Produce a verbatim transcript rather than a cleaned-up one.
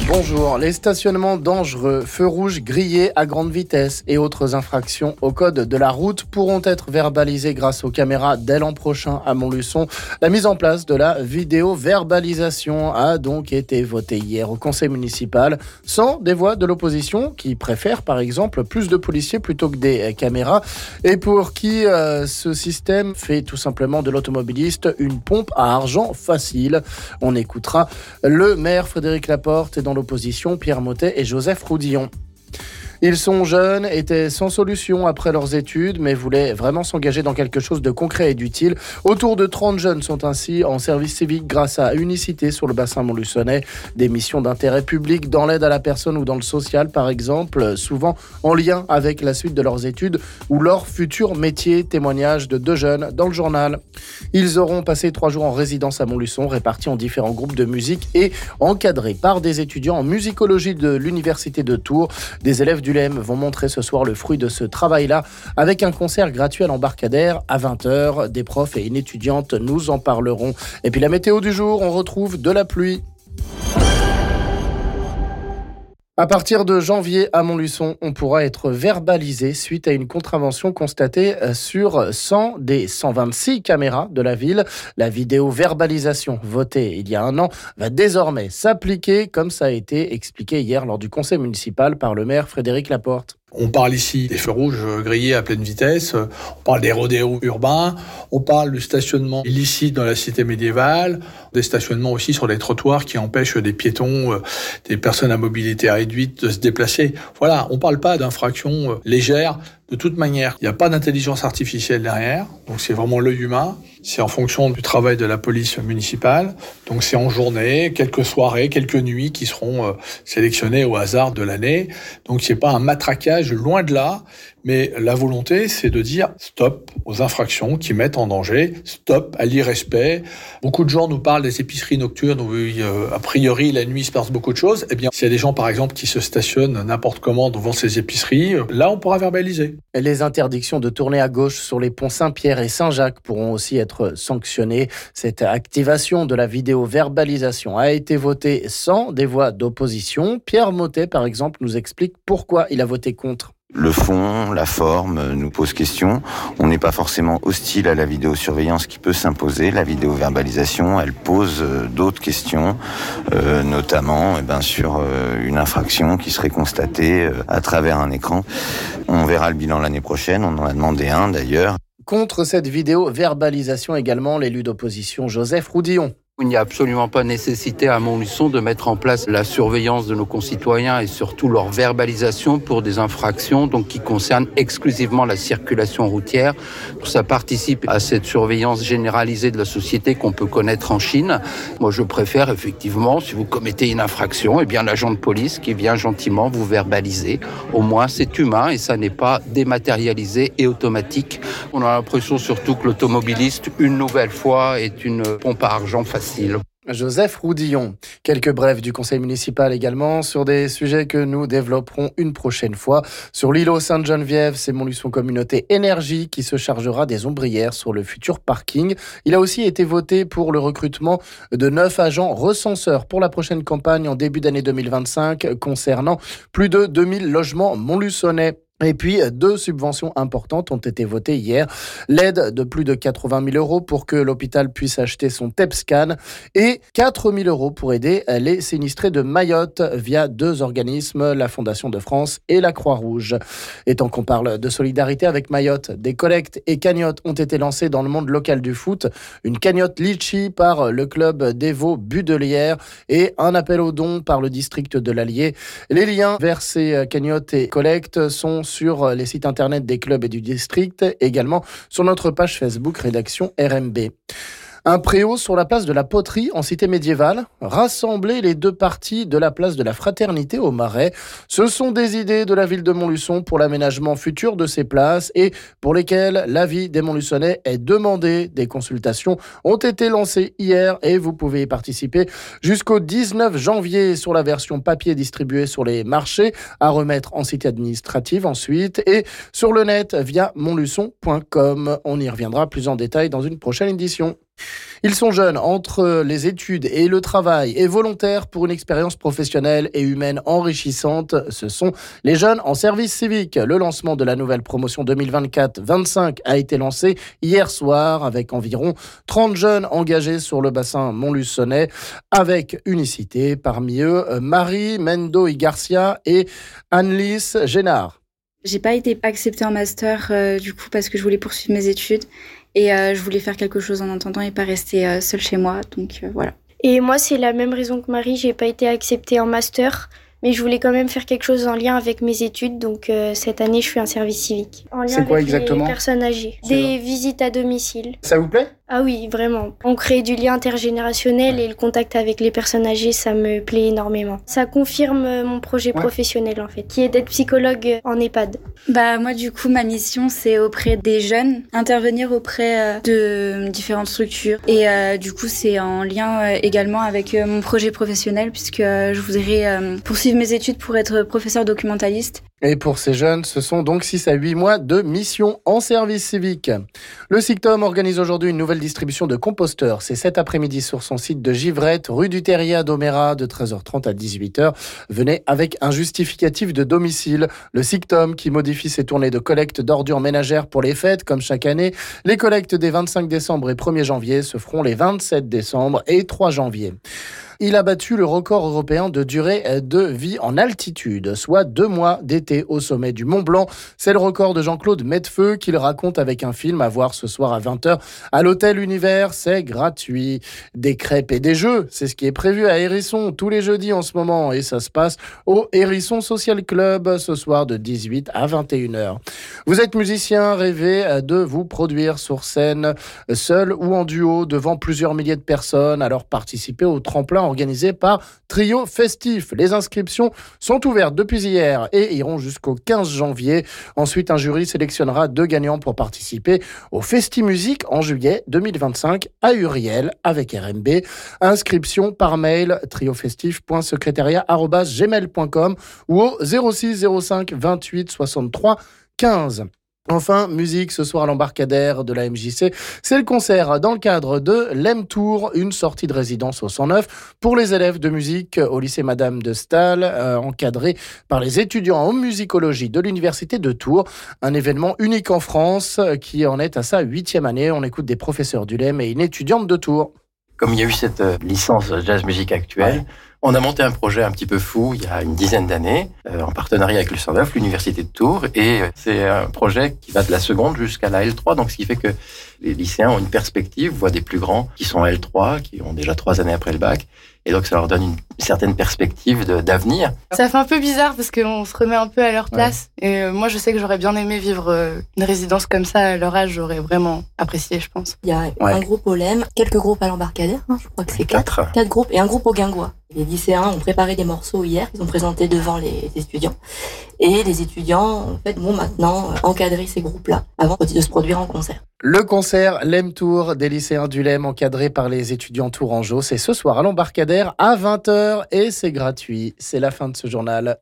Bonjour, les stationnements dangereux, feux rouges grillés à grande vitesse et autres infractions au code de la route pourront être verbalisés grâce aux caméras dès l'an prochain à Montluçon. La mise en place de la vidéo-verbalisation a donc été votée hier au conseil municipal, sans des voix de l'opposition qui préfèrent par exemple plus de policiers plutôt que des caméras et pour qui euh, ce système fait tout simplement de l'automobiliste une pompe à argent facile. On écoutera le maire Frédéric Laporte et dans l'opposition, Pierre Mottet et Joseph Roudillon. Ils sont jeunes, étaient sans solution après leurs études, mais voulaient vraiment s'engager dans quelque chose de concret et d'utile. Autour de trente jeunes sont ainsi en service civique grâce à Unicité sur le bassin montluçonnais. Des missions d'intérêt public dans l'aide à la personne ou dans le social, par exemple, souvent en lien avec la suite de leurs études ou leur futur métier. Témoignage de deux jeunes dans le journal. Ils auront passé trois jours en résidence à Montluçon, répartis en différents groupes de musique et encadrés par des étudiants en musicologie de l'Université de Tours. Des élèves du L E M vont montrer ce soir le fruit de ce travail-là avec un concert gratuit à l'embarcadère à vingt heures. Des profs et une étudiante nous en parleront. Et puis la météo du jour, on retrouve de la pluie. À partir de janvier à Montluçon, on pourra être verbalisé suite à une contravention constatée sur cent des cent vingt-six caméras de la ville. La vidéo-verbalisation votée il y a un an va désormais s'appliquer comme ça a été expliqué hier lors du conseil municipal par le maire Frédéric Laporte. On parle ici des feux rouges grillés à pleine vitesse, on parle des rodéos urbains, on parle du stationnement illicite dans la cité médiévale, des stationnements aussi sur les trottoirs qui empêchent des piétons, des personnes à mobilité réduite de se déplacer. Voilà, on ne parle pas d'infractions légères. De toute manière, il n'y a pas d'intelligence artificielle derrière, donc c'est vraiment l'œil humain. C'est en fonction du travail de la police municipale, donc c'est en journée, quelques soirées, quelques nuits qui seront euh, sélectionnées au hasard de l'année. Donc c'est pas un matraquage, loin de là, mais la volonté c'est de dire stop aux infractions qui mettent en danger, stop à l'irrespect. Beaucoup de gens nous parlent des épiceries nocturnes où euh, a priori la nuit il se passe beaucoup de choses. Eh bien, s'il y a des gens par exemple qui se stationnent n'importe comment devant ces épiceries, là on pourra verbaliser. Les interdictions de tourner à gauche sur les ponts Saint-Pierre et Saint-Jacques pourront aussi être sanctionnées. Cette activation de la vidéo-verbalisation a été votée sans des voix d'opposition. Pierre Mottet, par exemple, nous explique pourquoi il a voté contre. Le fond, la forme nous pose question. On n'est pas forcément hostile à la vidéosurveillance qui peut s'imposer. La vidéo-verbalisation, elle pose d'autres questions, euh, notamment eh ben, sur euh, une infraction qui serait constatée euh, à travers un écran. On verra le bilan l'année prochaine, on en a demandé un d'ailleurs. Contre cette vidéo-verbalisation également, l'élu d'opposition Joseph Roudillon. Il n'y a absolument pas nécessité à Montluçon de mettre en place la surveillance de nos concitoyens et surtout leur verbalisation pour des infractions donc qui concernent exclusivement la circulation routière. Ça participe à cette surveillance généralisée de la société qu'on peut connaître en Chine. Moi, je préfère effectivement, si vous commettez une infraction, eh bien l'agent de police qui vient gentiment vous verbaliser. Au moins, c'est humain et ça n'est pas dématérialisé et automatique. On a l'impression surtout que l'automobiliste, une nouvelle fois, est une pompe à argent facile. Joseph Roudillon. Quelques brèves du conseil municipal également sur des sujets que nous développerons une prochaine fois. Sur l'îlot Sainte-Geneviève, c'est Montluçon Communauté Énergie qui se chargera des ombrières sur le futur parking. Il a aussi été voté pour le recrutement de neuf agents recenseurs pour la prochaine campagne en début d'année deux mille vingt-cinq concernant plus de deux mille logements montluçonnais. Et puis, deux subventions importantes ont été votées hier. L'aide de plus de quatre-vingt mille euros pour que l'hôpital puisse acheter son T E P scan et quatre mille euros pour aider les sinistrés de Mayotte via deux organismes, la Fondation de France et la Croix-Rouge. Et tant qu'on parle de solidarité avec Mayotte, des collectes et cagnottes ont été lancées dans le monde local du foot. Une cagnotte Litchi par le club d'Evo Budelière et un appel aux dons par le district de l'Allier. Les liens vers ces cagnottes et collectes sont sur les sites internet des clubs et du district, également sur notre page Facebook Rédaction R M B. Un préau sur la place de la Poterie en cité médiévale, rassembler les deux parties de la place de la Fraternité au Marais. Ce sont des idées de la ville de Montluçon pour l'aménagement futur de ces places et pour lesquelles l'avis des Montluçonnais est demandé. Des consultations ont été lancées hier et vous pouvez y participer jusqu'au dix-neuf janvier sur la version papier distribuée sur les marchés à remettre en cité administrative ensuite et sur le net via montluçon point com. On y reviendra plus en détail dans une prochaine édition. Ils sont jeunes entre les études et le travail et volontaires pour une expérience professionnelle et humaine enrichissante. Ce sont les jeunes en service civique. Le lancement de la nouvelle promotion deux mille vingt-quatre vingt-cinq a été lancé hier soir avec environ trente jeunes engagés sur le bassin montluçonnais avec unicité. Parmi eux, Marie Mendo y Garcia et Annelise Génard. J'ai pas été acceptée en master euh, du coup parce que je voulais poursuivre mes études et euh, je voulais faire quelque chose en attendant et pas rester euh, seule chez moi, donc euh, voilà. Et moi c'est la même raison que Marie, j'ai pas été acceptée en master, mais je voulais quand même faire quelque chose en lien avec mes études, donc euh, cette année je fais un service civique. En lien C'est quoi avec exactement les personnes âgées, des visites à domicile. Ça vous plaît ? Ah oui, vraiment. On crée du lien intergénérationnel et le contact avec les personnes âgées, ça me plaît énormément. Ça confirme mon projet ouais. professionnel en fait, qui est d'être psychologue en EHPAD. Bah moi du coup ma mission c'est auprès des jeunes, intervenir auprès de différentes structures et euh, du coup c'est en lien euh, également avec euh, mon projet professionnel puisque euh, je voudrais euh, poursuivre mes études pour être professeur documentaliste. Et pour ces jeunes, ce sont donc six à huit mois de mission en service civique. Le SICTOM organise aujourd'hui une nouvelle distribution de composteurs. C'est cet après-midi sur son site de Givrette, rue du Terrier à Domérat, de treize heures trente à dix-huit heures. Venez avec un justificatif de domicile. Le SICTOM qui modifie ses tournées de collecte d'ordures ménagères pour les fêtes, comme chaque année. Les collectes des vingt-cinq décembre et premier janvier se feront les vingt-sept décembre et trois janvier. Il a battu le record européen de durée de vie en altitude, soit deux mois d'été au sommet du Mont Blanc. C'est le record de Jean-Claude Mettefeux qu'il raconte avec un film à voir ce soir à vingt heures à l'Hôtel Univers. C'est gratuit. Des crêpes et des jeux, c'est ce qui est prévu à Hérisson tous les jeudis en ce moment et ça se passe au Hérisson Social Club ce soir de dix-huit à vingt et une heures. Vous êtes musicien, rêvez de vous produire sur scène, seul ou en duo devant plusieurs milliers de personnes, alors participez au tremplin organisé par Trio Festif. Les inscriptions sont ouvertes depuis hier et iront jusqu'au quinze janvier. Ensuite, un jury sélectionnera deux gagnants pour participer au Festi-Musique en juillet deux mille vingt-cinq à Uriel avec R M B. Inscription par mail triofestif point secrétariat arobase gmail point com ou au zéro six zéro cinq vingt-huit soixante-trois quinze. Enfin, musique ce soir à l'embarcadère de la M J C. C'est le concert dans le cadre de l'E M Tour, une sortie de résidence au cent neuf pour les élèves de musique au lycée Madame de Staël, euh, encadré par les étudiants en musicologie de l'université de Tours. Un événement unique en France qui en est à sa huitième année. On écoute des professeurs du L E M et une étudiante de Tours. Comme il y a eu cette euh, licence jazz musique actuelle, ouais. On a monté un projet un petit peu fou il y a une dizaine d'années, euh, en partenariat avec le cent neuf, l'université de Tours, et euh, c'est un projet qui va de la seconde jusqu'à la L trois, donc ce qui fait que les lycéens ont une perspective, voient des plus grands qui sont L trois, qui ont déjà trois années après le bac, et donc ça leur donne une certaine perspective de, d'avenir. Ça fait un peu bizarre parce qu'on se remet un peu à leur place, ouais. Et euh, moi je sais que j'aurais bien aimé vivre euh, une résidence comme ça à leur âge, j'aurais vraiment apprécié, je pense. Il y a ouais. un groupe au L E M, quelques groupes à l'embarcadère, hein, je crois que c'est quatre, quatre. Quatre groupes et un groupe au Guingois. Les lycéens ont préparé des morceaux hier, ils ont présenté devant les étudiants. Et les étudiants, en fait, vont maintenant encadrer ces groupes-là avant de se produire en concert. Le concert L E M Tour des lycéens du L E M encadré par les étudiants tourangeaux, c'est ce soir à l'embarcadère à vingt heures et c'est gratuit. C'est la fin de ce journal.